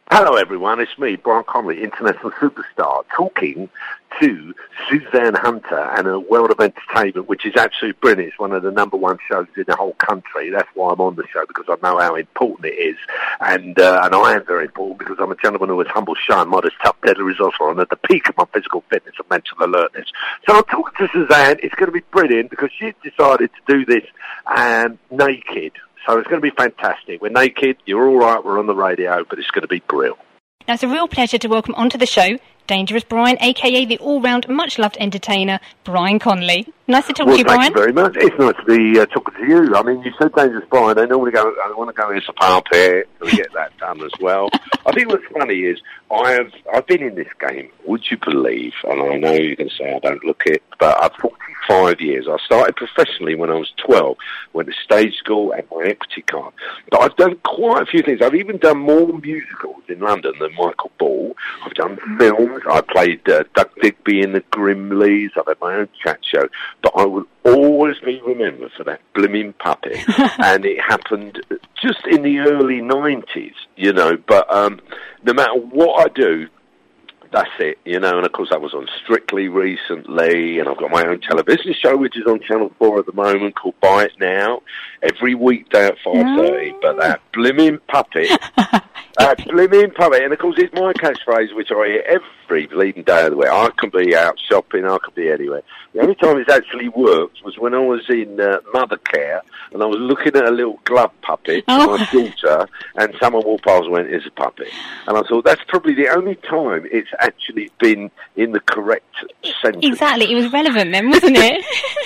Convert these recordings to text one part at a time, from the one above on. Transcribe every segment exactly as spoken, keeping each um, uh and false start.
Hello everyone, it's me, Brian Connolly, international superstar, talking to Suzanne Hunter and a World of Entertainment, which is absolutely brilliant. It's one of the number one shows in the whole country. That's why I'm on the show, because I know how important it is. And uh, and I am very important because I'm a gentleman who is humble, shy, modest, tough, deadly, resourceful, and at the peak of my physical fitness and mental alertness. So I'm talking to Suzanne. It's going to be brilliant because she's decided to do this um, naked. So it's going to be fantastic. We're naked, you're all right, we're on the radio, but it's going to be brilliant. Now, it's a real pleasure to welcome onto the show Dangerous Brian, a k a the all-round, much-loved entertainer, Brian Connolly. Nice to talk well, to you, Brian. Thank you very much. It's nice to be uh, talking to you. I mean, you said Dangerous Brian. They normally go, I want to go into party, so we get that done as well. I think what's funny is I have, I've been in this game, would you believe, and I know you can say I don't look it, but I've forty-five years. I started professionally when I was twelve, went to stage school and my equity card. But I've done quite a few things. I've even done more musicals in London than Michael Ball. I've done films. I played uh, Doug Digby in the Grimleys. I've had my own chat show. But I will always be remembered for that blimmin' puppet. And it happened just in the early nineties, you know. But um, no matter what I do, that's it, you know, and of course I was on Strictly recently, and I've got my own television show which is on Channel four at the moment called Buy It Now, every weekday at five thirty, but that blimmin' puppet, that blimmin' puppet, and of course it's my catchphrase which I hear every bleeding day of the week. I can be out shopping, I could be anywhere. The only time it's actually worked was when I was in uh, mother care, and I was looking at a little glove puppet for oh. my daughter, and someone walked past and went, "It's a puppet." And I thought, that's probably the only time it's actually been in the correct sentence. Exactly, it was relevant then, wasn't it?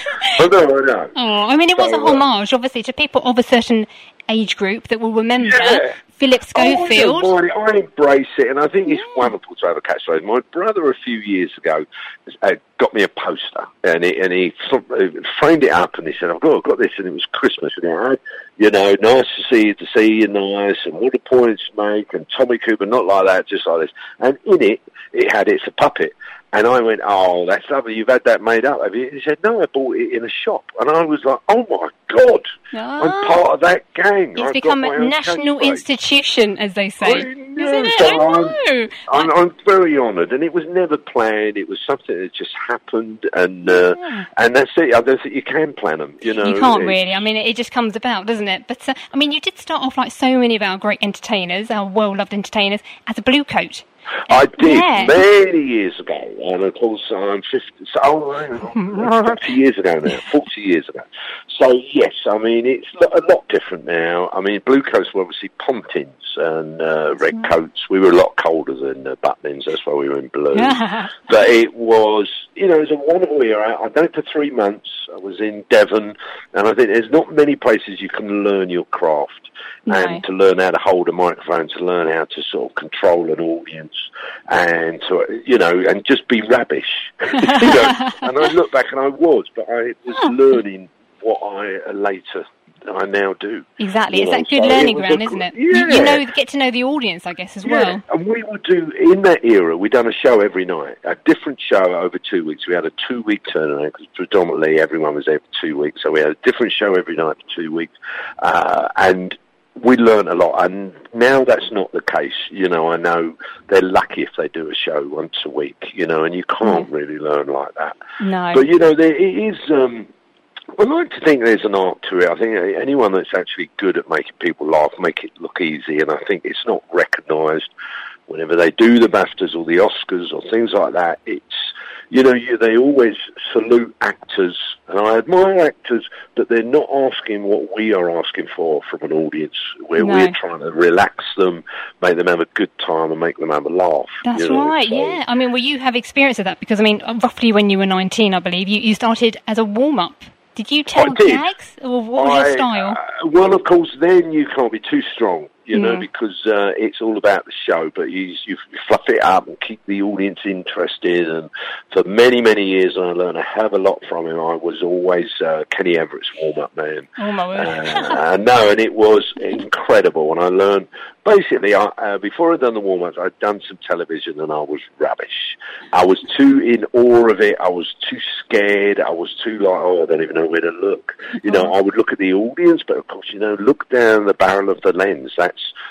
I know, I know. Oh, I mean, it was so, a homage, obviously, to people of a certain age group that will remember yeah. Philip Schofield. Oh, I, I embrace it, and I think it's yeah. wonderful to have a catchphrase. My brother, a few years ago, uh, got me a poster, and he, and he framed it up, and he said, I've got, I've got this, and it was Christmas, and it had, you know, nice to see you, to see you nice, and what the points make, and Tommy Cooper, not like that, just like this. And in it, it had, it's a puppet. And I went, oh, that's lovely, you've had that made up, have you? He said, no, I bought it in a shop. And I was like, oh my God, oh. I'm part of that gang. It's I've become a national institution, as they say. I know, Isn't it? so I know. I'm, I'm, I'm very honoured, and it was never planned. It was something that just happened, and uh, yeah. and that's it. I don't think you can plan them, you know. You can't really. I mean, it just comes about, doesn't it? But, uh, I mean, you did start off like so many of our great entertainers, our well-loved entertainers, as a blue coat. I did yeah. many years ago, and of course I'm fifty. So oh, forty years ago now. Forty years ago. So yes, I mean it's a lot different now. I mean, blue coats were obviously pontins and uh, red right. coats. We were a lot colder than uh, butlins. That's why we were in blue. But it was, you know, it was a wonderful era. I done it for three months. I was in Devon, and I think there's not many places you can learn your craft. No. And to learn how to hold a microphone, to learn how to sort of control an audience, and to, you know, and just be rubbish. you know? And I look back, and I was, but I was oh. learning what I later I now do. Exactly, it's know? that good so learning it ground, a, isn't it? Yeah. You, you know, get to know the audience, I guess, as yeah. well. And we would do, in that era, we'd done a show every night, a different show over two weeks. We had a two-week turnaround, because predominantly everyone was there for two weeks, so we had a different show every night for two weeks. Uh, and we learn a lot, and now that's not the case. You know, I know they're lucky if they do a show once a week, you know, and you can't yeah. really learn like that. No. But, you know, there it is... Um, I like to think there's an art to it. I think anyone that's actually good at making people laugh, make it look easy, and I think it's not recognised whenever they do the BAFTAs or the Oscars or things like that. It's, you know, you, they always salute actors, and I admire actors, but they're not asking what we are asking for from an audience, where no. we're trying to relax them, make them have a good time, and make them have a laugh. That's you know? right, so, yeah. I mean, well, you have experience of that, because, I mean, roughly when you were nineteen, I believe, you, you started as a warm-up. Did you tell gags, or what was I, your style? Uh, well, of course, then you can't be too strong, you know, mm. because uh, it's all about the show, but you, you fluff it up and keep the audience interested, and for many, many years I learned a hell of a lot from him. I was always uh, Kenny Everett's warm-up man. Oh, my word. uh, no, and it was incredible, and I learned, basically, I, uh, before I'd done the warm-ups, I'd done some television, and I was rubbish. I was too in awe of it, I was too scared, I was too like, oh, I don't even know where to look. You know, I would look at the audience, but of course, you know, look down the barrel of the lens. That's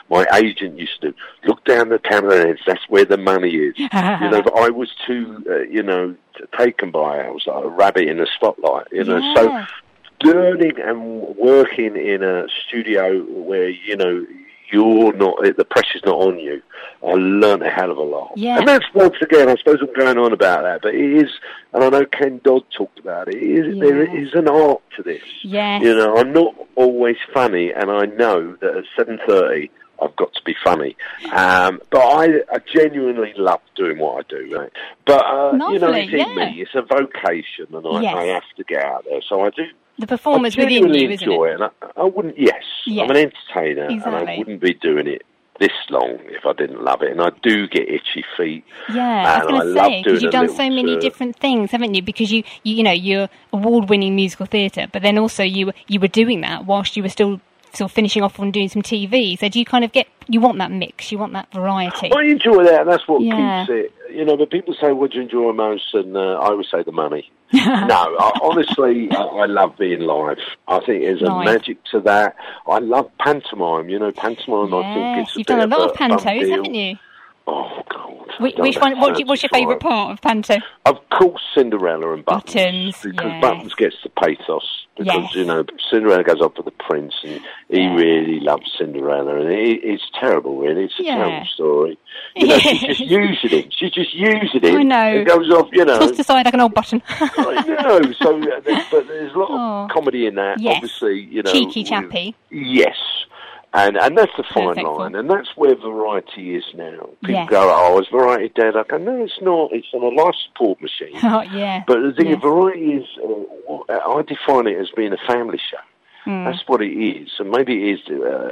my agent used to look down the camera, that's where the money is. You know, but I was too, uh, you know, taken by it. I was like a rabbit in the spotlight, you know, yeah. so learning and working in a studio where, you know, you're not, the pressure's not on you. I learned a hell of a lot. Yeah. And that's, once again, I suppose I'm going on about that, but it is, and I know Ken Dodd talked about it, it is, yeah. there is an art to this. Yes. You know, I'm not always funny, and I know that at seven thirty, I've got to be funny. Um, but I, I genuinely love doing what I do, right? But, uh, you know, it's in yeah. me. It's a vocation, and I, yes. I have to get out there. So I do. The performance I within you, isn't enjoy it? it. And I, I wouldn't, yes, yes. I'm an entertainer, exactly. and I wouldn't be doing it this long if I didn't love it. And I do get itchy feet. Yeah, I was going to say, because you've done so many different things, haven't you? Because you, you, you know, you're award-winning musical theatre, but then also you, you were doing that whilst you were still sort of finishing off on doing some T V. So do you kind of get, you want that mix, you want that variety? I enjoy that, and that's what yeah. keeps it. You know, but people say, what do you enjoy most? And uh, I always say the money. no, I, honestly, I, I love being live. I think there's a live. magic to that. I love pantomime. You know, pantomime, yes. I think it's a You've bit done a lot of, of pantos, haven't you? Oh, God. Which, which one? What, what's your favourite part of panto? Of course, Cinderella and Buttons. Buttons, because yes. Buttons gets the pathos. Because, yes. you know, Cinderella goes up for the prince, and he yeah. really loves Cinderella. And it, it's terrible, really. It's a yeah. terrible story. You know, she's just using it. She's just using it. I know. It goes off, you know. Tossed aside like an old button. I know. So, uh, there's, but there's a lot oh. of comedy in that. Yes. Obviously, you know. Cheeky chappy. Yes. And and that's the fine Perfect line, form. and that's where variety is now. People yes. go, oh, is variety dead? I go, no, it's not. It's on a life support machine. Oh, yeah. But the thing yes. is, variety is, uh, I define it as being a family show. Mm. That's what it is. And maybe it is, uh,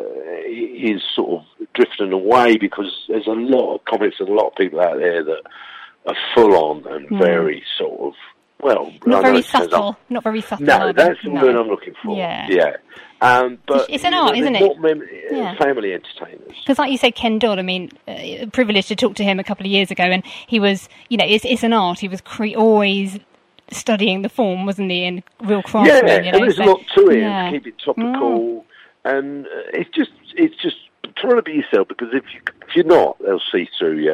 it is sort of drifting away because there's a lot of comics and a lot of people out there that are full on and mm. very sort of, well... Not very subtle. Not very subtle. No, that's the no. word I'm looking for. Yeah. Yeah. Um, but it's an art, know, isn't it? Mem- yeah. Family entertainers. Because, like you said, Ken Dodd. I mean, uh, privileged to talk to him a couple of years ago, and he was, you know, it's it's an art. He was cre- always studying the form, wasn't he? And real craftsman. Yeah, you know, and there's so, a lot to it. Yeah. And keep it topical, mm. and uh, it's just it's just trying to be yourself. Because if you if you're not, they'll see through you.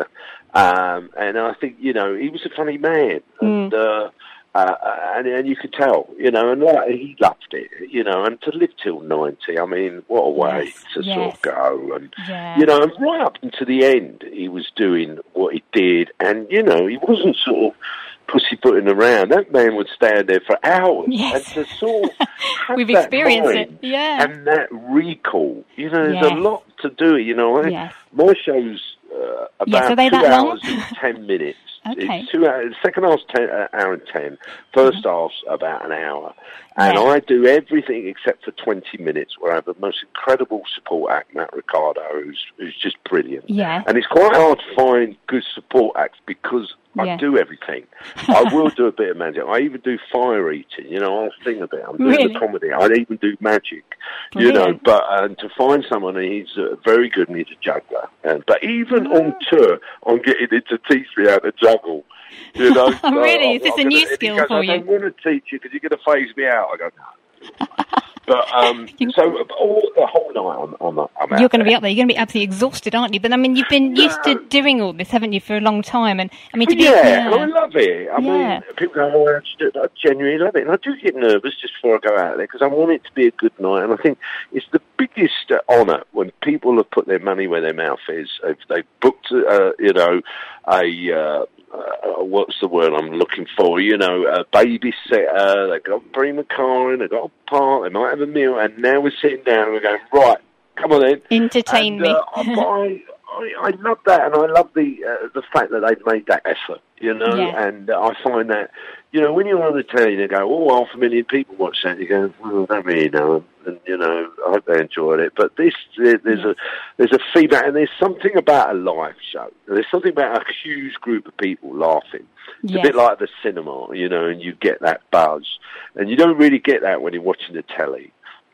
Um, and I think you know he was a funny man, and. Mm. Uh, Uh, and, and you could tell, you know, and like, he loved it, you know, and to live till ninety, I mean, what a way yes, to yes. sort of go. And, yeah. you know, and right up until the end, he was doing what he did. And, you know, he wasn't sort of pussyfooting around. That man would stand there for hours. Yes. And to sort of have We've that experienced mind it, yeah. and that recall, you know, there's yes. a lot to do, you know. I, yes. My show's uh, about yes, are they two that hours long? and ten minutes. Okay. It's two hours. Second half's ten, uh, hour and ten. First mm-hmm. half's about an hour. And yeah. I do everything except for twenty minutes, where I have the most incredible support act, Matt Ricardo, who's who's just brilliant. Yeah. And it's quite hard to find good support acts because I yeah. do everything. I will do a bit of magic. I even do fire eating. You know, I'll sing a bit. I'm doing really? the comedy. I even do magic. Brilliant. You know, but um, to find someone who's uh, very good and he's a juggler. Uh, but even oh. on tour, I'm getting him to teach me how to juggle. You know, oh, so really? I'm, Is this I'm a gonna, new skill goes, for I you? I don't want to teach you because you're going to phase me out. I go, no. But um, so all the whole night, I'm, I'm, I'm You're going to be there. up there. You're going to be absolutely exhausted, aren't you? But I mean, you've been No. used to doing all this, haven't you, for a long time? And I mean, to be yeah, yeah. and I love it. I Yeah. mean, people go, "Oh, I just do it." I genuinely love it, and I do get nervous just before I go out there because I want it to be a good night. And I think it's the biggest uh, honour when people have put their money where their mouth is. If they booked, uh, you know, a. Uh, Uh, what's the word I'm looking for? You know, a babysitter. They got bring a car in. They got a park. They might have a meal, and now we're sitting down and we're going, right, come on then, entertain and, me. Uh, I, I, I love that, and I love the uh, the fact that they've made that effort. You know, Yeah. and uh, I find that, you know, when you're on the telly, they go, oh, half a million people watch that. You go, well, I don't really know them. And, you know, I hope they enjoyed it. But this, there, there's yes. a there's a feedback, and there's something about a live show. There's something about a huge group of people laughing. It's yes. a bit like the cinema, you know, and you get that buzz. And you don't really get that when you're watching the telly.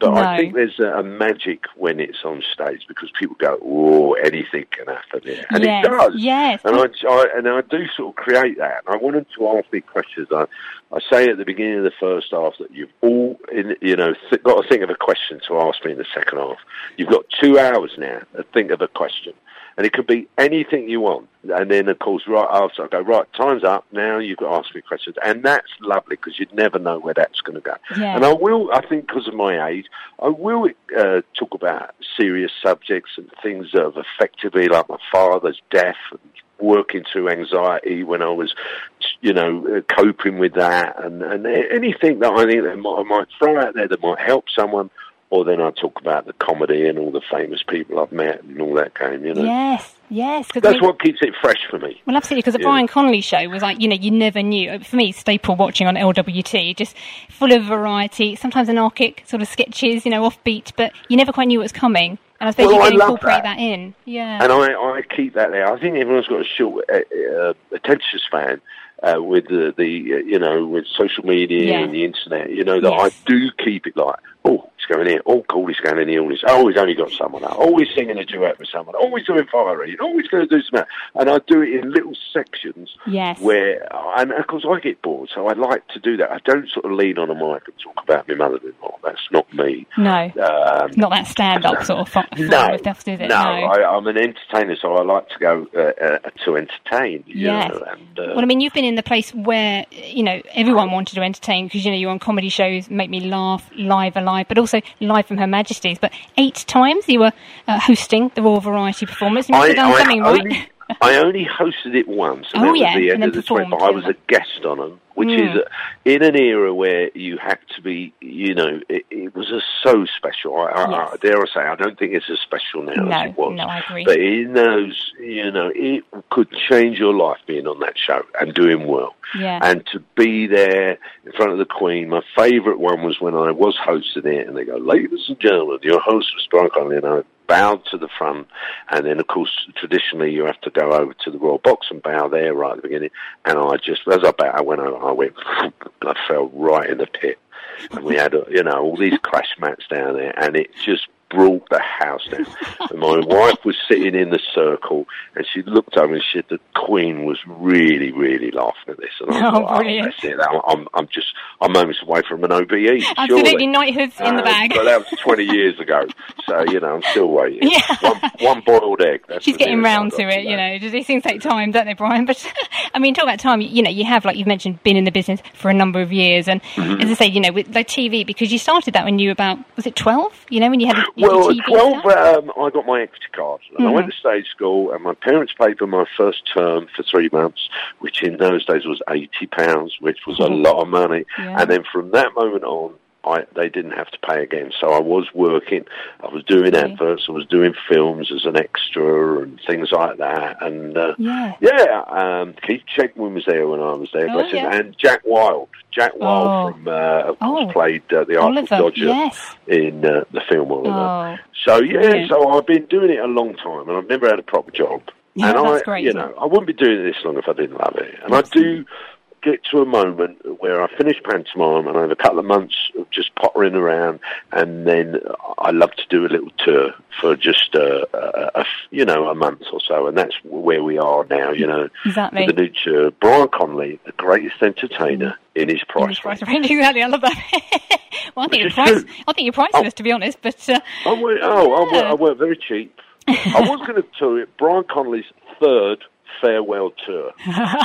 But no. I think there's a, a magic when it's on stage because people go, "Oh, anything can happen here," and yes. it does. Yes. And I, I and I do sort of create that. And I want them to ask me questions. I, I say at the beginning of the first half that you've all, in, you know, th- got to think of a question to ask me in the second half. You've got two hours now to think of a question. And it could be anything you want. And then, of course, right after I go, right, time's up. Now you've got to ask me questions. And that's lovely because you'd never know where that's going to go. Yeah. And I will, I think because of my age, I will uh, talk about serious subjects and things that have affected me, like my father's death and working through anxiety when I was, you know, coping with that. And, and anything that I think that might, I might throw out there that might help someone. Or then I talk about the comedy and all the famous people I've met and all that game, you know. Yes, yes. That's I mean, what keeps it fresh for me. Well, absolutely, because the yeah. Brian Connolly show was like, you know, you never knew. For me, staple watching on L W T, just full of variety, sometimes anarchic sort of sketches, you know, offbeat, but you never quite knew what was coming. And I suppose well, you can incorporate that. that in. Yeah. And I, I keep that there. I think everyone's got a short uh, uh, attention span. Uh, with the, the uh, you know, with social media yeah. and the internet, you know, that yes. I do keep it like, oh, he's going here, oh, cool, he's going in here, all this, oh, he's only got someone out, oh, he's singing a duet with someone, oh, he's doing fire reading, oh, he's going to do some, and I do it in little sections yes. where, and of course I get bored, so I like to do that. I don't sort of lean on a mic and talk about my mother-in-law. That's not me. No, um, not that stand-up sort of fun no, stuff, is it? No, no. I, I'm an entertainer, so I like to go uh, uh, to entertain. You yes. know, and, uh, well, I mean, you've been in the place where you know, everyone wanted to entertain because, you know, you're on comedy shows, Make Me Laugh, Live Alive, but also Live from Her Majesty's. But eight times you were uh, hosting the Royal Variety Performance. You must have done I something only, right. I only hosted it once, and oh, that yeah, was the end and of the trip. But I was a guest on them, which mm. is uh, in an era where you had to be, you know, it, it was a, so special. I, yes. I, I dare I say, I don't think it's as special now no, as it was. No, I agree. But in those, you know, it could change your life being on that show and doing well. Yeah. And to be there in front of the Queen, my favourite one was when I was hosting it, and they go, "Ladies and gentlemen, your host was Brian Connolly," and I bowed to the front, and then, of course, traditionally you have to go over to the Royal Box and bow there right at the beginning, and I just, as I bowed, I went over, I went, and I fell right in the pit, and we had, you know, all these crash mats down there, and it just brought the house down. And my wife was sitting in the circle, and she looked over and she said the Queen was really, really laughing at this. And I oh, thought, brilliant. oh, that's it. I'm, I'm just, I'm moments away from an O B E. Absolutely, surely. knighthood's in uh, the bag. But that was twenty years ago, so you know I'm still waiting. Yeah. One, one boiled egg. That's She's getting round to it, you know. These things take time, don't they, Brian? But I mean, talk about time. You know, you have, like you've mentioned, been in the business for a number of years, and mm-hmm. as I say, you know, with like T V, because you started that when you were about, was it twelve? You know, when you had a you well, T V twelve. Um, I got my equity card, and mm-hmm. I went to stage school, and my parents paid for my first term for three months, which in those days was eighty pounds, which was a lot of money. Yeah. And then from that moment on, I, they didn't have to pay again. So I was working, I was doing okay. adverts, I was doing films as an extra and things like that. And uh, yeah, yeah um, Keith Chegwin was there when I was there, oh, yeah. and Jack Wilde. Jack Wilde oh. from, uh, of course, oh. played uh, the Artful Dodger yes. in uh, the film Oliver. Oh. So yeah, Brilliant. so I've been doing it a long time, and I've never had a proper job. Yeah, and that's I, great. you know, I wouldn't be doing it this long if I didn't love it. And yes. I do get to a moment where I finish pantomime and I have a couple of months of just pottering around, and then I love to do a little tour for just uh, a, a, you know, a month or so, and that's where we are now. You know, exactly. The new tour, Brian Connolly, the greatest entertainer mm. in his price, in his price range. Exactly, I love that. Well, I think you're price. I think you're priceless, oh, to be honest. But uh, I work, oh, yeah. I, work, I work very cheap. I was going to tour it, Brian Connolly's third farewell tour.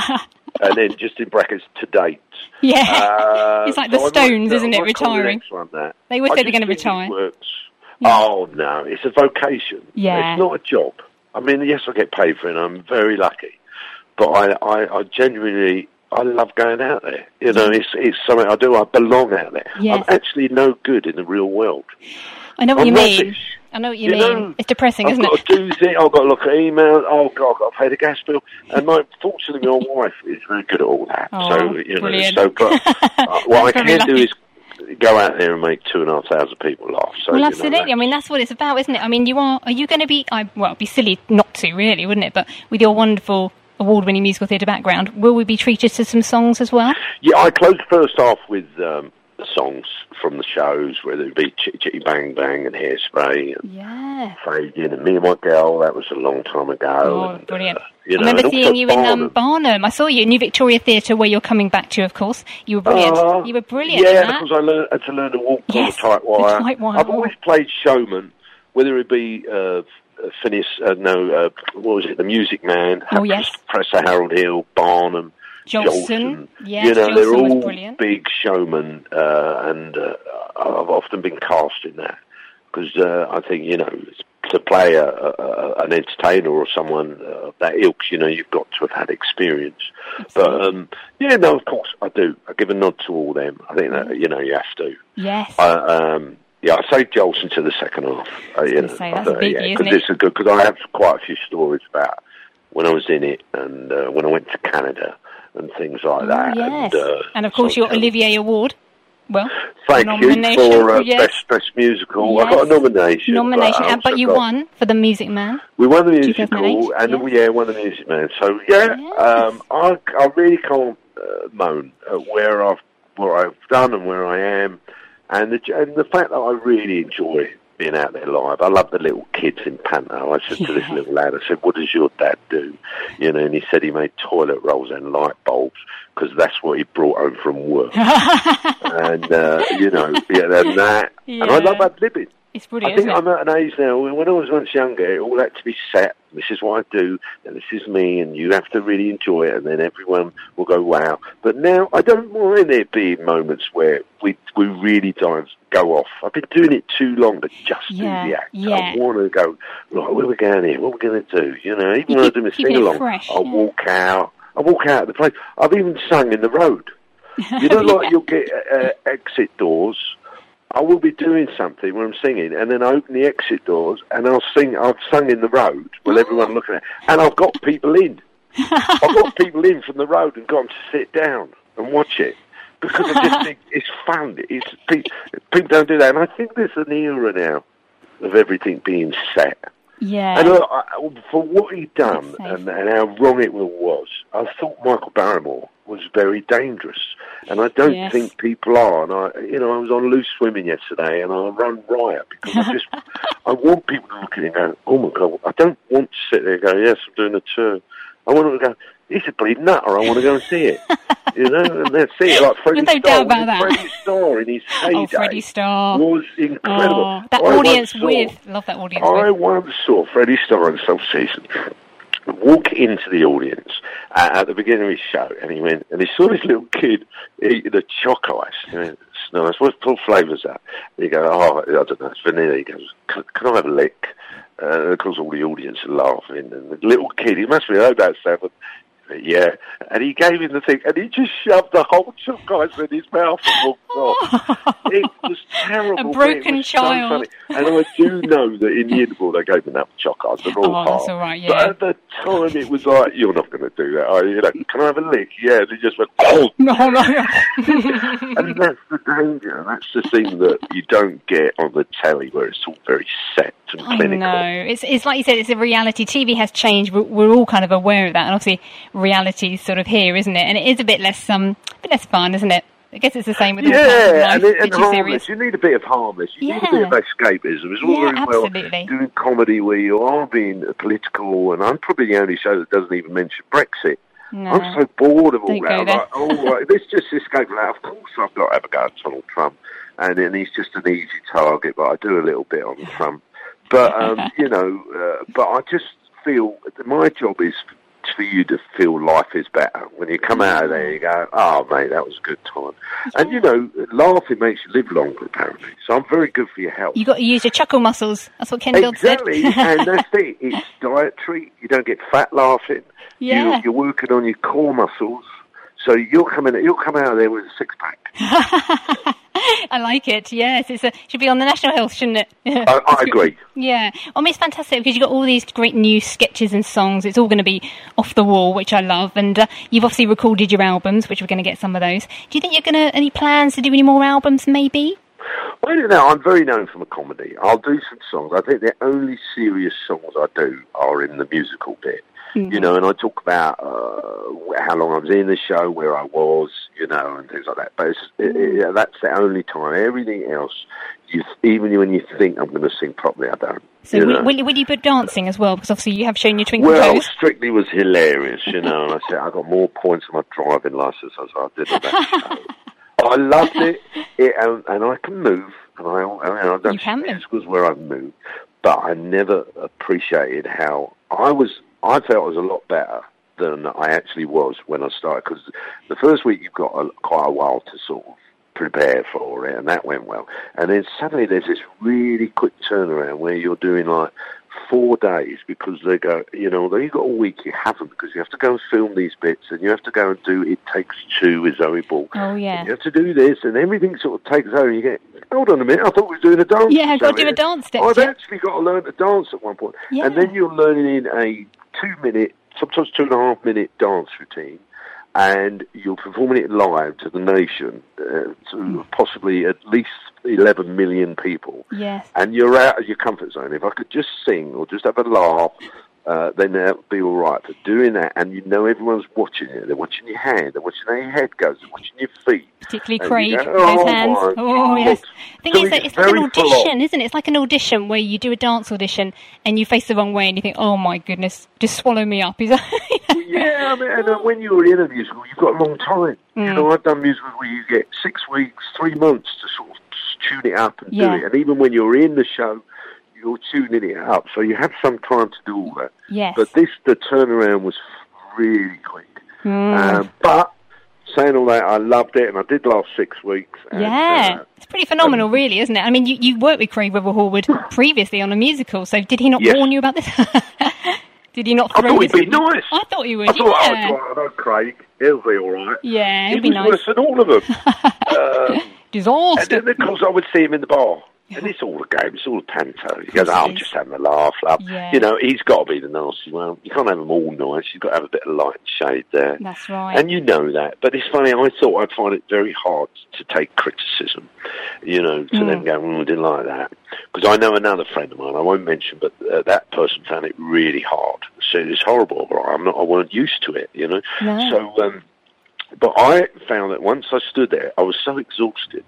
And then just in brackets, to date. Yeah. Uh, it's like the so Stones, might, isn't it, retiring? The next one, that. They always I say they're going to retire. Yeah. Oh, no, it's a vocation. Yeah. It's not a job. I mean, yes, I get paid for it, and I'm very lucky. But I, I, I genuinely, I love going out there. You know, it's it's something I do. I belong out there. Yes. I'm actually no good in the real world. I know what I'm you mean. rubbish. I know what you, you mean. Know, it's depressing, I've isn't got it? To do things, I've got to look at emails. Oh, God, I've got to pay the gas bill. And my, fortunately, my wife is very good at all that. Oh, so, you brilliant. know, so, but uh, what I can lucky. do is go out there and make two and a half thousand people laugh. So, well, you absolutely. know, I mean, that's what it's about, isn't it? I mean, you are, are you going to be, I, well, it'd be silly not to, really, wouldn't it? But with your wonderful award-winning musical theatre background, will we be treated to some songs as well? Yeah, I closed the first half with um, the songs from the shows, whether it be Chitty Chitty Bang Bang and Hairspray and yeah. Fading and Me and My Girl. That was a long time ago. Oh, and, brilliant. Uh, you I know, remember seeing you Barnum. in um, Barnum. I saw you in New Victoria Theatre, where you're coming back to, of course. You were brilliant. Uh, you were brilliant. Yeah, in that. because I learned, had to learn to walk yes, on a tight wire. the tight wire. I've always played showman, whether it be uh, Phineas, uh, no, uh, what was it, The Music Man, oh, yes. Professor Harold Hill, Barnum, Jolson. Yes, you know, Jolson they're was all brilliant. big showmen, uh, and uh, I've often been cast in that because uh, I think, you know, to play a, a, an entertainer or someone of that ilk, you know, you've got to have had experience. Absolutely. But, um, yeah, no, of course, I do. I give a nod to all them. I think that, you know, you have to. Yes. I, um, yeah, I saved Jolson to the second half. Uh, you know, say, that's uh, a biggie, yeah, isn't it? this is good, because I have quite a few stories about when I was in it and uh, when I went to Canada and things like oh, that. Yes. And, uh, and of course, your Olivier Award. Well, thank you for uh, yes. best best musical. Yes. I got a nomination. Nomination, but, but you got, won for the Music Man. We won the musical, and yes. yeah, won the Music Man. So yeah, yes. um, I I really can't uh, moan at where I've what I've done and where I am, and the and the fact that I really enjoy being out there live. I love the little kids in Panto. I said yeah. to this little lad, I said, "What does your dad do?" You know, and he said he made toilet rolls and light bulbs, because that's what he brought home from work. and, uh, you know, yeah, and that. Yeah. And I love ad libbing. It's brilliant. I think I'm at an age now, when I was once younger, it all had to be set. This is what I do, and this is me, and you have to really enjoy it, and then everyone will go, wow. But now, I don't mind there being moments where we we really dive, go off. I've been doing it too long to just yeah. do the act. Yeah. I want to go, right, where are we going here? What are we going to do? You know, even when I do my sing-along, I'll yeah. walk out. I walk out of the place. I've even sung in the road. You know, like you'll get uh, exit doors. I will be doing something when I'm singing, and then I open the exit doors, and I'll sing. I've sung in the road with oh. everyone looking at it, and I've got people in. I've got people in from the road and got them to sit down and watch it, because I just think it's fun. It's people don't do that, and I think there's an era now of everything being set. Yeah. And uh, for what he'd done and, and how wrong it was, I thought Michael Barrymore was very dangerous, and I don't yes. think people are. And I, you know, I was on loose swimming yesterday, and I run riot because I just, I want people to look at it and go, "Oh my God!" I don't want to sit there and go, "Yes, I'm doing a tour." I want them to go, "He's a bleeding nutter. I want to go and see it." You know, and that's it. Like Freddie no Starr, doubt about that. Freddie Starr in his heyday oh, Freddie Starr. was incredible. Oh, that I audience saw, with, love that audience I with. once saw Freddie Starr in South Season walk into the audience uh, at the beginning of his show, and he went, and he saw this little kid eating a choc ice. He went, "It's nice. What flavour's that?" And he goes, "Oh, I don't know, it's vanilla." He goes, "Can, can I have a lick?" Uh, and of course, all the audience are laughing, and the little kid, he must be about seven. Yeah, and he gave him the thing, and he just shoved the whole choc ice in his mouth and walked off. It was terrible. A broken child. So and I do know that in the interval they gave him that choc ice. They're all oh, hard. that's all right, yeah. But at the time it was like, "You're not going to do that, are you? You know, can I have a lick?" Yeah, and he just went, "Oh!" No, no, no. And that's the danger. That's the thing that you don't get on the telly, where it's all very set and clinical. I know. It's, it's like you said, it's a reality. T V has changed. We're, we're all kind of aware of that. And obviously, reality is sort of here, isn't it? And it is a bit less, um, a bit less fun, isn't it? I guess it's the same with all yeah, kinds of life, and, it, and harmless. Serious. You need a bit of harmless. You yeah. need a bit of escapism. It's all yeah, very absolutely. well doing comedy where you are being political, and I'm probably the only show that doesn't even mention Brexit. No. I'm so bored of all Don't that. Like, oh, right, let's just escape that. Of course, I've got to have a go at Donald Trump, and then he's just an easy target. But I do a little bit on Trump. But um, you know, uh, but I just feel that my job is for you to feel life is better. When you come out of there, you go, "Oh, mate, that was a good time." And, you know, laughing makes you live longer, apparently. So I'm very good for your health. You've got to use your chuckle muscles. That's what Ken Dodd said. Exactly, and that's it. It's dietary. You don't get fat laughing. Yeah. You, you're working on your core muscles. So you'll come in, you'll come out of there with a six-pack. I like it, yes. It should be on the National Health, shouldn't it? I, I agree. Yeah. I mean, it's fantastic because you've got all these great new sketches and songs. It's all going to be off the wall, which I love. And uh, you've obviously recorded your albums, which we're going to get some of those. Do you think you're going to, any plans to do any more albums, maybe? Well, you know, I'm very known for my comedy. I'll do some songs. I think the only serious songs I do are in the musical bit. Mm-hmm. You know, and I talk about uh, how long I was in the show, where I was, you know, and things like that. But it's, it, it, yeah, that's the only time. Everything else, you, even when you think I'm going to sing properly, I don't. So will, will, will you be dancing as well? Because obviously you have shown your twinkle well, toes. Well, Strictly was hilarious, you know, and I said I got more points on my driving licence as I did on that show. I loved it, it and, and I can move, and I, I mean, I've done musicals where I've moved, but I never appreciated how I was, I felt I was a lot better than I actually was when I started, because the first week you've got a, quite a while to sort of prepare for it, and that went well. And then suddenly there's this really quick turnaround where you're doing like four days because they go, you know, although you've got a week, you haven't, because you have to go and film these bits, and you have to go and do It Takes Two with Zoe Ball. Oh, yeah. You have to do this, and everything sort of takes over, and you get, hold on a minute, I thought we were doing a dance. Yeah, I've got to do a dance step. I've yeah. actually got to learn to dance at one point. Yeah. And then you're learning in a two-minute, sometimes two-and-a-half-minute dance routine, and you're performing it live to the nation, uh, to mm. possibly at least eleven million people. Yes. And you're out of your comfort zone. If I could just sing or just have a laugh, uh, then that would be all right. But doing that, and you know everyone's watching it. They're watching your hand. They're watching how your head goes. They're watching your feet. Particularly Craig, go, oh, those hands. Oh, yes. The thing so is, that it's like an audition, isn't it? It's like an audition where you do a dance audition and you face the wrong way and you think, oh, my goodness, just swallow me up. Is that... Yeah, I mean, and uh, when you're in a musical, you've got a long time. Mm. You know, I've done musicals where you get six weeks, three months to sort of tune it up and yeah. do it. And even when you're in the show, you're tuning it up. So you have some time to do all that. Yes. But this, the turnaround was really quick. Mm. Um, but saying all that, I loved it, and I did last six weeks. And, yeah, uh, it's pretty phenomenal, um, really, isn't it? I mean, you, you worked with Craig Revel Horwood previously on a musical, so did he not yes. warn you about this? Did he not throw I thought this he'd be nice. I thought he would, I thought, yeah. oh, I know Craig. He'll be all right. Yeah, he'll he be was nice. worse than all of them. um, Disaster. And then, of course, I would see him in the bar. And it's all a game, it's all a panto. He goes, oh, I'm just having a laugh, love. Yeah. You know, he's got to be the nasty one. You can't have them all nice. You've got to have a bit of light and shade there. That's right. And you know that. But it's funny, I thought I'd find it very hard to take criticism, you know, to mm. then go, mm, I didn't like that. Because I know another friend of mine, I won't mention, but uh, that person found it really hard. So it's horrible. I'm not, I weren't used to it, you know. No. So, um, but I found that once I stood there, I was so exhausted.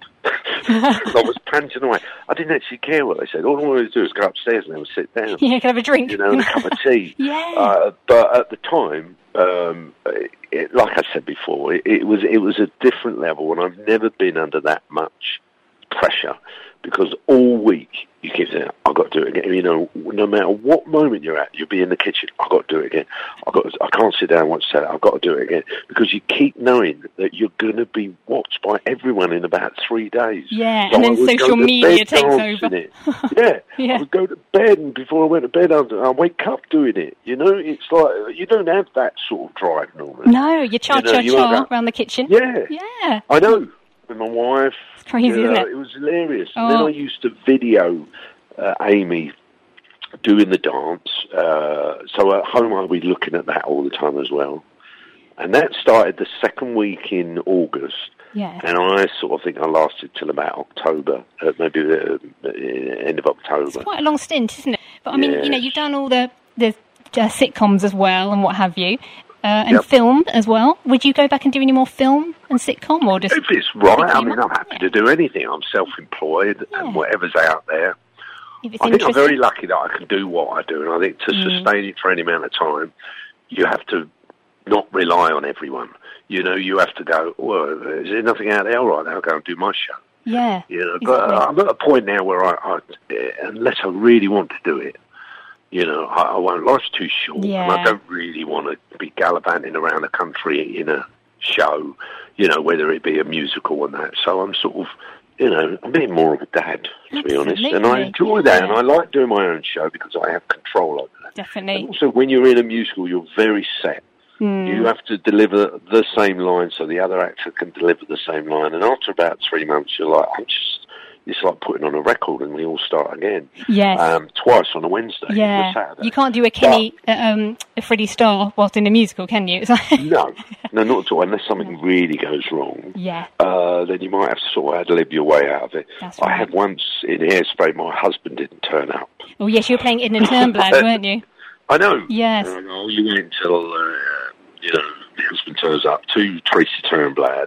I was panting away. I didn't actually care what they said. All I wanted to do was go upstairs and then sit down. Yeah, can have a drink. You know, and a cup of tea. Yeah. Uh, but at the time, um, it, like I said before, it, it was it was a different level, and I've never been under that much pressure. Because all week you keep saying, I've got to do it again. You know, no matter what moment you're at, you'll be in the kitchen, I've got to do it again. I've got to, I can't sit down and watch that, I've got to do it again. Because you keep knowing that you're going to be watched by everyone in about three days. Yeah, so and then social media takes over. It. Yeah, yeah, I would go to bed, and before I went to bed, I'd, I'd wake up doing it. You know, it's like, you don't have that sort of drive normally. No, you cha-cha-cha you know, cha around the kitchen. Yeah. Yeah. I know. With my wife. It's crazy, you know, isn't it? It was hilarious. Oh. And then I used to video uh, Amy doing the dance. Uh, so at home I'll be looking at that all the time as well. And that started the second week in August. Yeah. And I sort of think I lasted till about October, uh, maybe the uh, end of October. It's quite a long stint, isn't it? But I mean, yes. you know, you've done all the, the uh, sitcoms as well and what have you. Uh, and yep. film as well. Would you go back and do any more film and sitcom, or just? If it's right, I mean, I'm happy yeah. to do anything. I'm self-employed, yeah. and whatever's out there. If it's I think I'm very lucky that I can do what I do, and I think to mm. sustain it for any amount of time, you have to not rely on everyone. You know, you have to go, well, is there nothing out there? All right, I'll go and do my show. Yeah. You know, exactly. but uh, I'm at a point now where I, I, unless I really want to do it, you know, I, I won't. Life's too short, yeah. and I don't really want to be gallivanting around the country in a show, you know, whether it be a musical and that. So I'm sort of, you know, I'm being more of a dad, to Absolutely. be honest. And I enjoy that, yeah. and I like doing my own show because I have control over that. Definitely. And also, when you're in a musical, you're very set. Mm. You have to deliver the same line so the other actor can deliver the same line. And after about three months, you're like, I'm just... It's like putting on a record and we all start again. Yes. Um, twice on a Wednesday. Yeah. A Saturday. You can't do a Kenny, but, uh, um, a Freddie Starr whilst in a musical, can you? It's like no. No, not at all. Unless something really goes wrong. Yeah. Uh, then you might have to sort of ad-lib your way out of it. That's right. I had once in Hairspray, my husband didn't turn up. Oh, yes, you were playing Edna Turnblad, weren't you? I know. Yes. And I go, oh, you wait until, uh, you know, the husband turns up to Tracy Turnblad.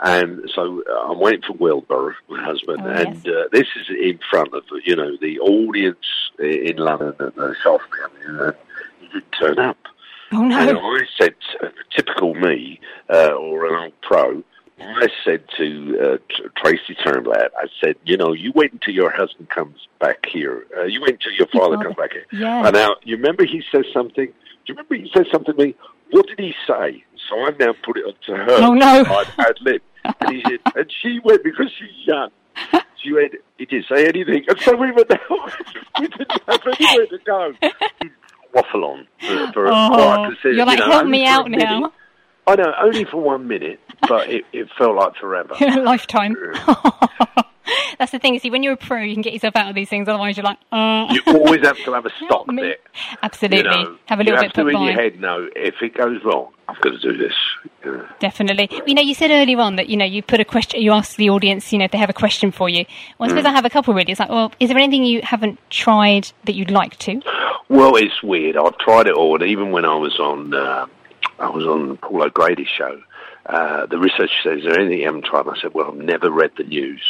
And so uh, I'm waiting for Wilbur, my husband, oh, and yes. uh, this is in front of, you know, the audience in London at the Shaftesbury Avenue, and he didn't turn up. Oh, no. And I said, uh, typical me, uh, or an old pro, I said to uh, T- Tracy Turnblad, I said, you know, you wait until your husband comes back here. Uh, you wait until your father comes back here. Yeah. And now, you remember he says something? Do you remember he said something to me? What did he say? So I've now put it up to her. Oh, no. I'd ad lib. And, he said, and she went, because she's young, she went, he didn't say anything. And so we were down. We didn't have anywhere to go. He'd waffle on for, for oh, quite considerable. You're like, you know, help me out minute. now. I know, only for one minute, but it, it felt like forever. Lifetime. That's the thing. See, when you're a pro, you can get yourself out of these things. Otherwise, you're like, uh. You always have to have a stop bit. Absolutely. You know, have a little you bit have to put in by. your head know, if it goes wrong, I've got to do this. Yeah. Definitely. You know, you said earlier on that, you know, you put a question, you asked the audience, you know, if they have a question for you. Well, I suppose mm. I have a couple really. It's like, well, is there anything you haven't tried that you'd like to? Well, it's weird. I've tried it all. And even when I was on, uh, I was on Paul O'Grady's show, uh, the researcher said, is there anything you haven't tried? And I said, well, I've never read the news.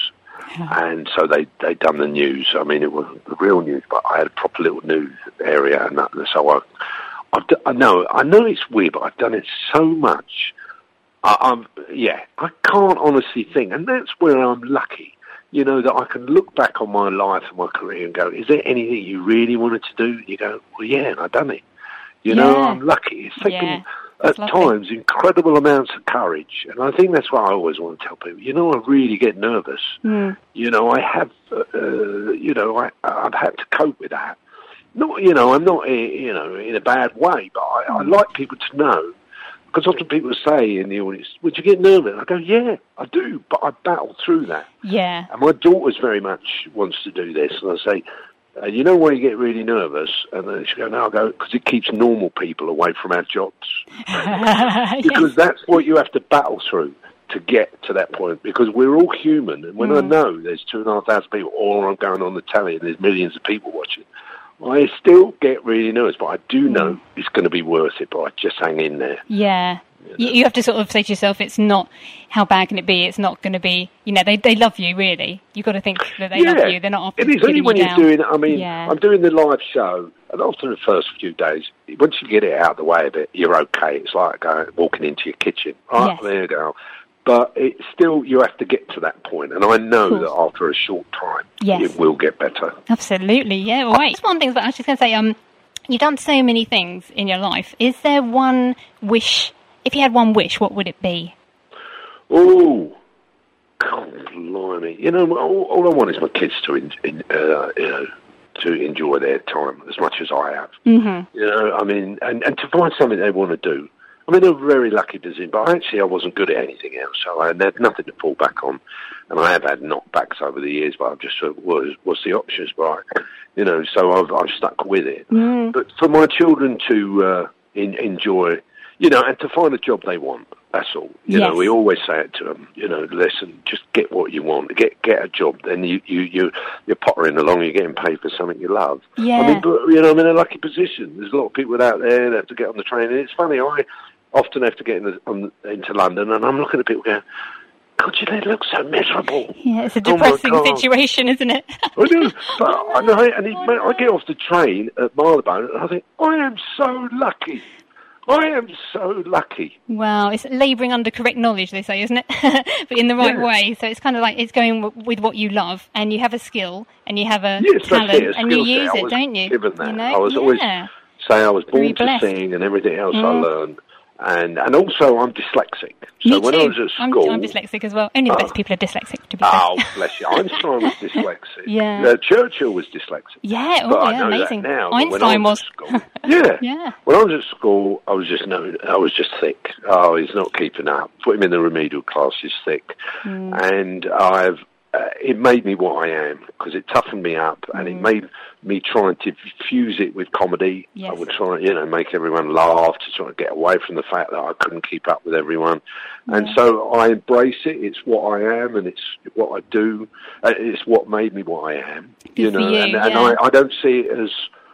And so they they done the news. I mean, it wasn't the real news, but I had a proper little news area, and that, so I, I've d- I know I know it's weird, but I've done it so much. I, I'm yeah, I can't honestly think, and that's where I'm lucky. You know, that I can look back on my life and my career and go, is there anything you really wanted to do? And you go, well, yeah, and I've done it. You yeah. know, I'm lucky. It's taken. Yeah. At lovely. times, incredible amounts of courage. And I think that's what I always want to tell people. You know, I really get nervous. Mm. You know, I have, uh, you know, I, I've had to cope with that. Not, you know, I'm not, you know, in a bad way, but I, I like people to know. Because often people say in the audience, would you get nervous? I go, yeah, I do, but I battle through that. Yeah. And my daughter's very much wants to do this. And I say, Uh, you know why you get really nervous? And then she go, no, I go, because it keeps normal people away from our jobs. Because yes. that's what you have to battle through to get to that point. Because we're all human. And when mm. I know there's two and a half thousand people, or I'm going on the telly and there's millions of people watching, I still get really nervous. But I do know mm. it's going to be worth it, but I just hang in there. Yeah. You, know? you have to sort of say to yourself, it's not, how bad can it be? It's not going to be, you know, they they love you, really. You've got to think that they yeah, love you. They're not after it is only when you you're down. doing, I mean, yeah. I'm doing the live show, and after the first few days, once you get it out of the way a bit, you're okay. It's like going, walking into your kitchen. Right, yes. There you go. But it's still, you have to get to that point, and I know that after a short time, yes. it will get better. Absolutely, yeah. Well, right. Just one thing, but I was just going to say, um, you've done so many things in your life. Is there one wish? If you had one wish, what would it be? Oh, God, blimey! You know, all, all I want is my kids to, in, in, uh, you know, to enjoy their time as much as I have. Mm-hmm. You know, I mean, and, and to find something they want to do. I mean, they're very lucky position, but actually I wasn't good at anything else, so I had nothing to fall back on. And I have had knockbacks over the years, but I've just thought, well, what's the options? But, I, you know, so I've, I've stuck with it. Mm. But for my children to uh, in, enjoy, you know, and to find a job they want, that's all. You yes. know, we always say it to them, you know, listen, just get what you want, get get a job, then you, you, you, you're pottering along, you're getting paid for something you love. Yeah. I mean, but, you know, I'm in a lucky position. There's a lot of people out there that have to get on the train, and it's funny, I often have to get in the, on, into London, and I'm looking at people going, God, you they look so miserable. Yeah, it's a depressing oh situation, isn't it? I do. But I, know, and it, I get off the train at Marylebone, and I think, I am so lucky. I am so lucky. Wow, it's labouring under correct knowledge, they say, isn't it? But in the right yeah. way. So it's kind of like it's going w- with what you love, and you have a skill, and you have a yes, talent, it, a and you use it, don't you? Given that. You know? I was yeah. always saying I was born to sing, and everything else mm. I learned. And and also, I'm dyslexic. So Me when too. I was at school... I'm, I'm dyslexic as well. Only the uh, best people are dyslexic, to be fair. Oh, bless you. Einstein was dyslexic. Yeah. Uh, Churchill was dyslexic. Yeah, oh, but yeah, I know amazing. That now, Einstein was. School, yeah. yeah. When I was at school, I was just no, I was just thick. Oh, he's not keeping up. Put him in the remedial class, he's thick. Mm. And I've... Uh, it made me what I am, because it toughened me up, and mm. it made me trying to fuse it with comedy. Yes. I would try, you know, make everyone laugh to try to get away from the fact that I couldn't keep up with everyone. Yeah. And so I embrace it. It's what I am, and it's what I do. Uh, it's what made me what I am. Good you know, you, and, yeah. and I, I don't see it as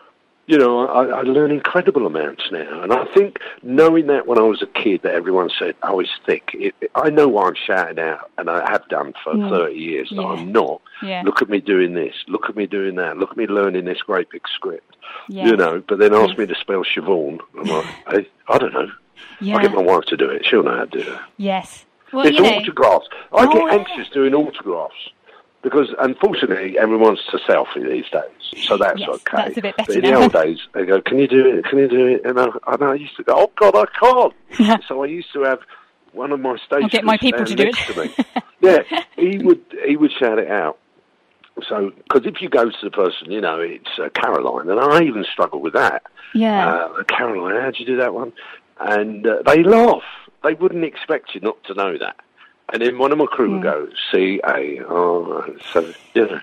you know, I, I learn incredible amounts now. And I think knowing that when I was a kid that everyone said, oh, he's thick, it, I know why I'm shouting out, and I have done for mm. thirty years, yeah. that I'm not. Yeah. Look at me doing this, look at me doing that, look at me learning this great big script, yes. you know, but then ask yes. me to spell Siobhan. I'm like, hey, I don't know. Yeah. I'll get my wife to do it. She'll know how to do it. Yes. Well, it's you know, autographs. I oh, get anxious doing autographs. Because, unfortunately, everyone wants to selfie these days, so that's yes, okay. That's a bit better but in now. the old days, they go, can you do it, can you do it? And I, and I used to go, oh, God, I can't. So I used to have one of my stations I'll get my people to do it. to me. Yeah, he would, he would shout it out. So, because if you go to the person, you know, it's uh, Caroline, and I even struggle with that. Yeah. Uh, Caroline, how'd you do that one? And uh, they laugh. They wouldn't expect you not to know that. And then one of my crew would go, C A R, so, you know.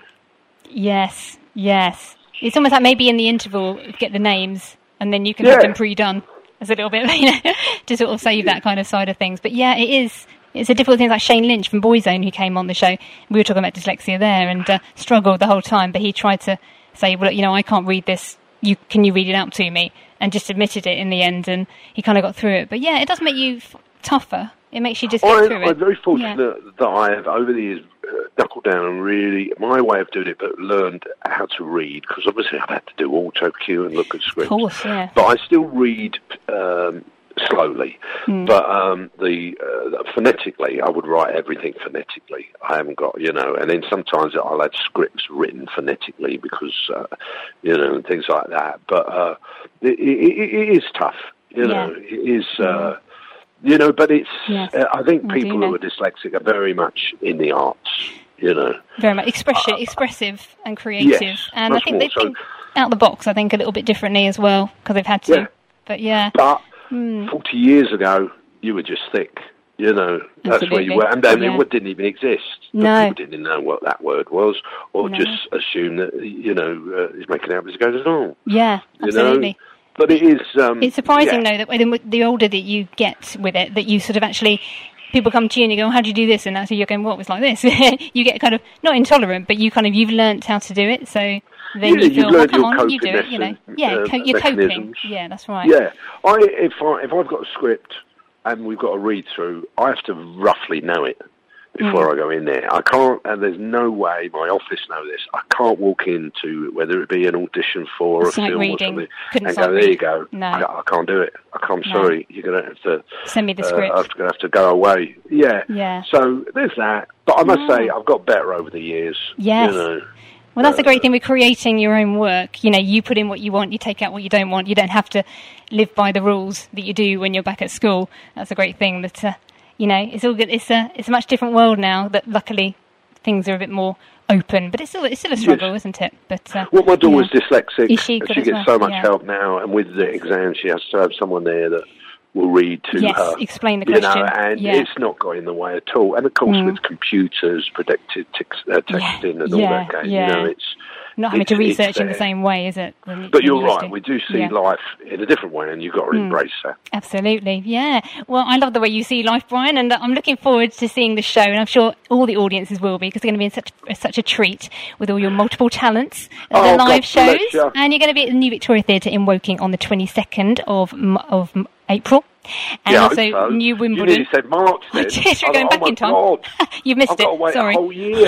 Yes, yes. It's almost like maybe in the interval, get the names, and then you can yeah. have them pre-done as a little bit, you know, to sort of save that kind of side of things. But yeah, it is, it's a difficult thing. Like Shane Lynch from Boyzone, who came on the show, we were talking about dyslexia there, and uh, struggled the whole time, but he tried to say, well, you know, I can't read this, you can you read it out to me? And just admitted it in the end, and he kind of got through it. But yeah, it does make you f- tougher. It makes you just get I, through it. I'm very fortunate yeah. that I have, over the years, uh, knuckled down and really, my way of doing it, but learned how to read, because obviously I've had to do auto cue and look at scripts. Of course, yeah. But I still read um, slowly. Mm. But um, the uh, phonetically, I would write everything phonetically. I haven't got, you know, and then sometimes I'll have scripts written phonetically because, uh, you know, and things like that. But uh, it, it, it is tough, you know, yeah. it is... Uh, You know, but it's, yes. uh, I think I people who are dyslexic are very much in the arts, you know. Very much expressive, uh, expressive and creative. Yes, and I think they so. think out the box, I think, a little bit differently as well, because they've had to. Yeah. But yeah. But mm. forty years ago, you were just thick, you know. That's Absolutely. where you were. And then yeah. it didn't even exist. No. People didn't know what that word was, or no. just assume that, you know, uh, he's making out as he goes along. Yeah, absolutely. You know? But it is... Um, it's surprising, yeah. though, that the older that you get with it, that you sort of actually... People come to you and you go, oh, how do you do this? And that's you're going, what was like this? You get kind of, not intolerant, but you kind of, you've learnt how to do it. So then yeah, you feel, well, come on, you do it, you know. Yeah, uh, co- you're coping. Yeah, that's right. Yeah. I, if, I, if I've got a script and we've got a read-through, I have to roughly know it before mm. I go in there. I can't, and there's no way, my office know this, I can't walk into, whether it be an audition for it's a like film reading. or something, Couldn't and go, there read. you go. No. I, I can't do it. I can't, I'm no. sorry, you're going to have to... Send me the script. Uh, I'm going to have to go away. Yeah. Yeah. So there's that. But I must yeah. say, I've got better over the years. Yes. You know. Well, that's the great thing with creating your own work. You know, you put in what you want, you take out what you don't want. You don't have to live by the rules that you do when you're back at school. That's a great thing that... Uh, You know, it's all good. It's a it's a much different world now. That luckily things are a bit more open, but it's still it's still a struggle, yes. isn't it? But uh, well, my daughter's yeah. dyslexic. Is she, she gets well? so much yeah. help now, and with the exam, she has to have someone there that will read to yes, her. explain the you question. know, and yeah. it's not got in the way at all. And of course, mm. with computers, predicted text, uh, texting, yeah. and all yeah. that game, yeah. you know, it's. Not having it's, to research in there. the same way, is it? Than, but than you're you right, to. we do see yeah. life in a different way, and you've got to mm. embrace that. Absolutely, yeah. Well, I love the way you see life, Brian, and I'm looking forward to seeing the show, and I'm sure all the audiences will be, because it's going to be in such, such a treat with all your multiple talents, uh, oh, the live God shows, you. and you're going to be at the New Victoria Theatre in Woking on the twenty-second of of April. And yeah, also so. New Wimbledon. You nearly said March then. Yes, you're oh, going oh back my in time. God. You missed I've it. Got to wait Sorry. a whole year.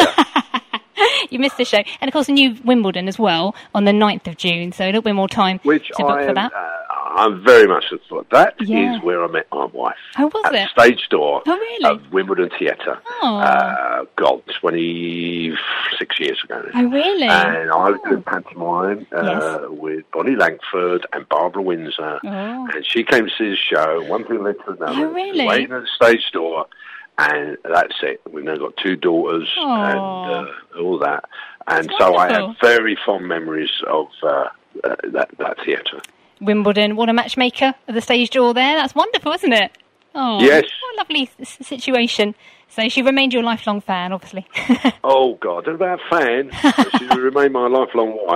You missed the show. And of course, New Wimbledon as well on the ninth of June, so a little bit more time Which to book I am, for that. Uh, I'm very much looking forward. That yeah. is where I met my wife. Oh, was at it? the stage door oh, really? of Wimbledon Theatre. Oh. Uh, God, twenty-six years ago. Oh, really? And I was oh. doing pantomime uh, yes. with Bonnie Langford and Barbara Windsor. Oh. And she came to see the show. One thing led to another. Oh, really? Waiting at the stage door. And that's it. We've now got two daughters oh. and uh, all that. And that's so wonderful. I have very fond memories of uh, uh, that, that theatre. Wimbledon, what a matchmaker at the stage door there. That's wonderful, isn't it? Oh, yes. What a lovely s- situation. So she remained your lifelong fan, obviously. Oh, God, I don't know about fan. She will remain my lifelong wife.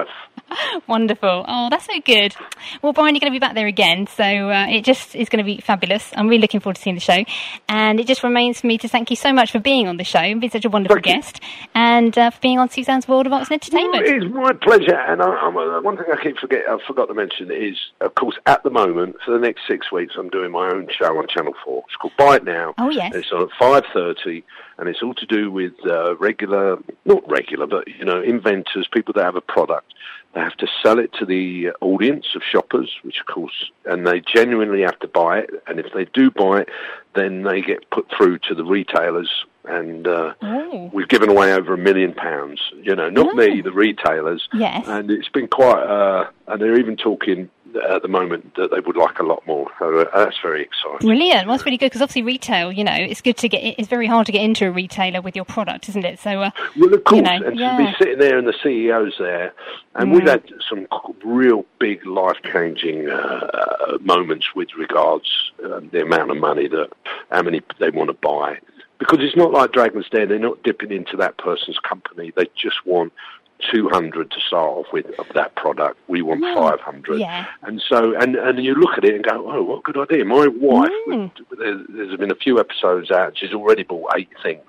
Wonderful. Oh, that's so good. Well, Brian, you're going to be back there again, so uh, it just is going to be fabulous. I'm really looking forward to seeing the show. And it just remains for me to thank you so much for being on the show and being such a wonderful thank guest, you. and uh, for being on Suzanne's World of Arts and Entertainment. Well, it's my pleasure. And I, I'm, uh, one thing I keep forget, I forgot to mention is, of course, at the moment, for the next six weeks, I'm doing my own show on Channel four. It's called Buy It Now. Oh, yes. It's on at five thirty, and it's all to do with uh, regular, not regular, but, you know, inventors, people that have a product. They have to sell it to the audience of shoppers, which of course, and they genuinely have to buy it. And if they do buy it, then they get put through to the retailers. And uh, oh. we've given away over a million pounds. You know, not oh. me, the retailers. Yes. And it's been quite, uh, and they're even talking at the moment that they would like a lot more. So uh, that's very exciting. Brilliant. Well, that's really good because obviously retail, you know, it's good to get, it's very hard to get into a retailer with your product, isn't it? So, uh, well, of course, you know, and yeah. to be sitting there and the C E Os there, and mm. we've had some real big life-changing uh, moments with regards uh, the amount of money that, how many they want to buy. Because it's not like Dragon's Den, they're not dipping into that person's company, they just want two hundred to start off with of that product. We want yeah. five hundred. Yeah. And so, and, and you look at it and go, oh, what good idea. My wife, mm. with, there, there's been a few episodes out, she's already bought eight things.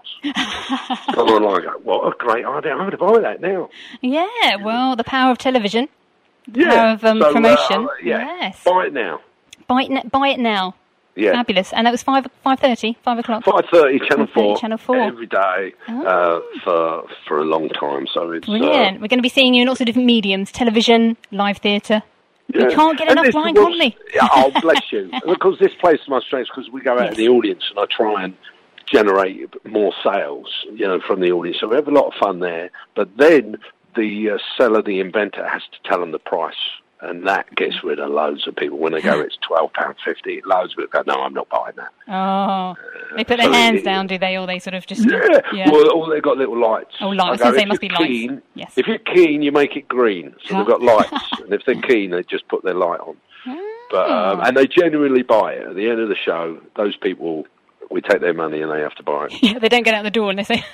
I'm like, what a great idea. I'm going to buy that now. Yeah, well, the power of television. The yeah. power of um, so, promotion. Uh, yeah. Yes. Buy it now. Buy it, buy it now. Yeah. Fabulous. And that was five five thirty, five o'clock. Five thirty, Channel Four. Channel Four every day oh. uh, for for a long time. So it's brilliant. Uh, We're going to be seeing you in lots of different mediums: television, live theatre. Yeah. You can't get and enough Brian was, Conley. Yeah, oh, bless you. Because this plays to my strengths because we go out yes. in the audience and I try and generate more sales, you know, from the audience. So we have a lot of fun there. But then the uh, seller, the inventor, has to tell them the price. And that gets rid of loads of people. When they go, it's twelve pounds fifty, loads of people go, no, I'm not buying that. Oh. Uh, they put their so hands it, down, do they? Or they sort of just... Yeah. yeah. Well, all they've got little lights. Oh, lights. I was going to say, it must be keen, lights. Yes. If you're keen, you make it green. So oh. they've got lights. And if they're keen, they just put their light on. Oh. But um, And they genuinely buy it. At the end of the show, those people... we take their money and they have to buy it. Yeah, they don't get out the door and they say...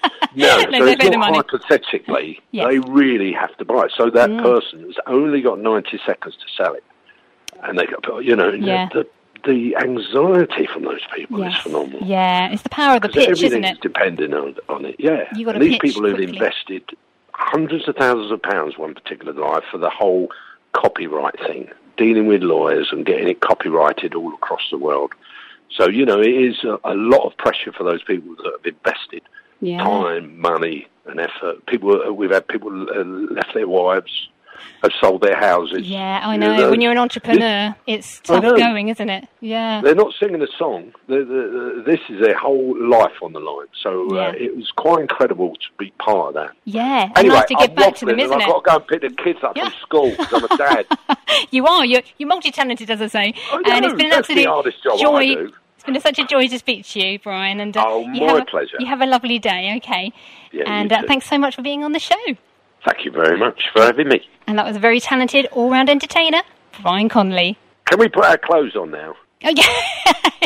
no, no, so they it's pay the not money. Hypothetically, yes. they really have to buy it. So that mm. person has only got ninety seconds to sell it. And they got, you know, yeah. the, the anxiety from those people yes. is phenomenal. Yeah, it's the power of the pitch, isn't it? Everything's depending on, on it, yeah. You got and to these pitch people who've quickly. invested hundreds of thousands of pounds one particular life for the whole copyright thing, dealing with lawyers and getting it copyrighted all across the world. So, you know, it is a, a lot of pressure for those people that have invested yeah. time, money and effort. People, we've had people uh, left their wives, have sold their houses. Yeah, I know. You know when you're an entrepreneur, this, it's tough going, isn't it? Yeah. They're not singing a song. They're, they're, this is their whole life on the line. So yeah. uh, it was quite incredible to be part of that. Yeah. Anyway, nice to give I'm back to them, isn't I've it? got to go and pick the kids up yeah. from school because I'm a dad. You are. You're, you're multi-talented, as I say. I know, and it's been an that's absolute the hardest job joy. I do. It's been such a joy to speak to you, Brian. And uh, oh, you my have a, pleasure. You have a lovely day, okay? Yeah, and uh, thanks so much for being on the show. Thank you very much for having me. And that was a very talented, all-round entertainer, Brian Conley. Can we put our clothes on now? Oh, yeah.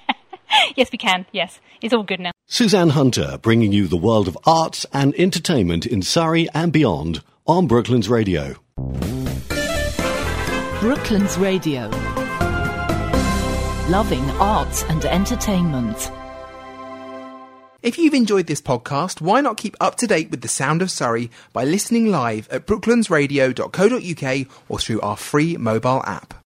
Yes, we can. Yes. It's all good now. Suzanne Hunter, bringing you the world of arts and entertainment in Surrey and beyond on Brooklands Radio. Brooklands Radio. Loving arts and entertainment. If you've enjoyed this podcast, why not keep up to date with the sound of Surrey by listening live at brooklands radio dot co dot uk or through our free mobile app.